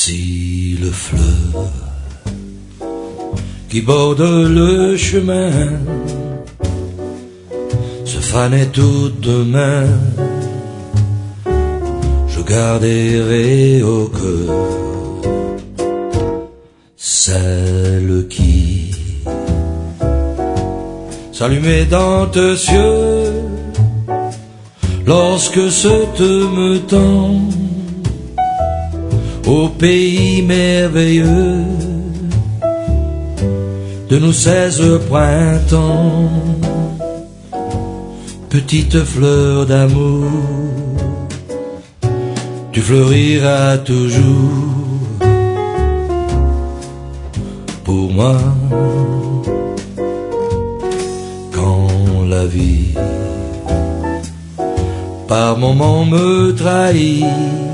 Si le fleuve qui borde le chemin se fanait tout demain, je garderai au cœur celle qui s'allumait dans tes cieux lorsque se te me tend au pays merveilleux de nos 16 printemps. Petite fleur d'amour, tu fleuriras toujours pour moi. Quand la vie par moments me trahit,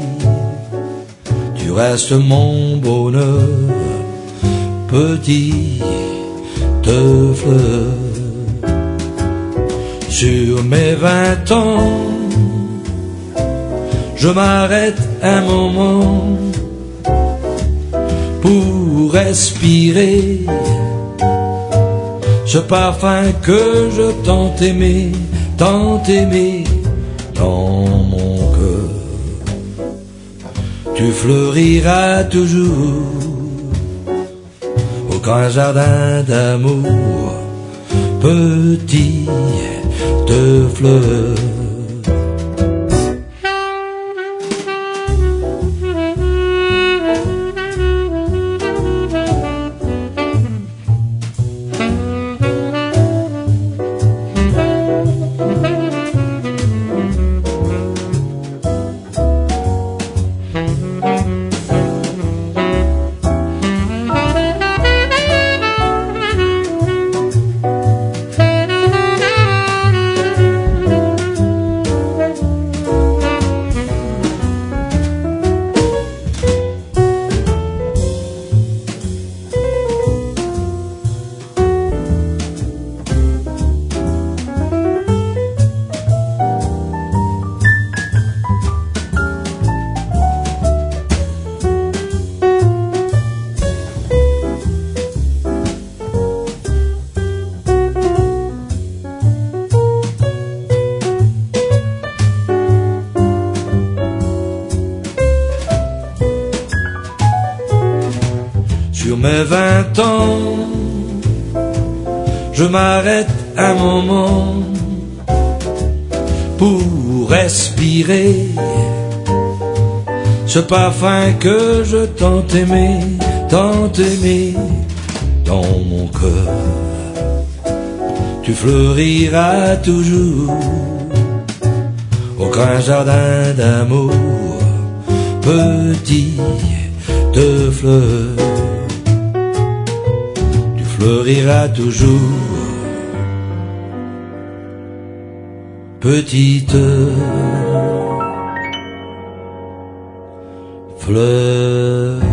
tu restes mon bonheur, petite fleur. Sur mes 20 ans, je m'arrête un moment pour respirer ce parfum que je tant aimé dans mon cœur. Tu fleuriras toujours au grand jardin d'amour, petite fleur. Sur mes 20 ans, je m'arrête un moment pour respirer ce parfum que je tant aimé dans mon cœur. Tu fleuriras toujours au grand jardin d'amour, petite fleur. Fleurira toujours, petite fleur.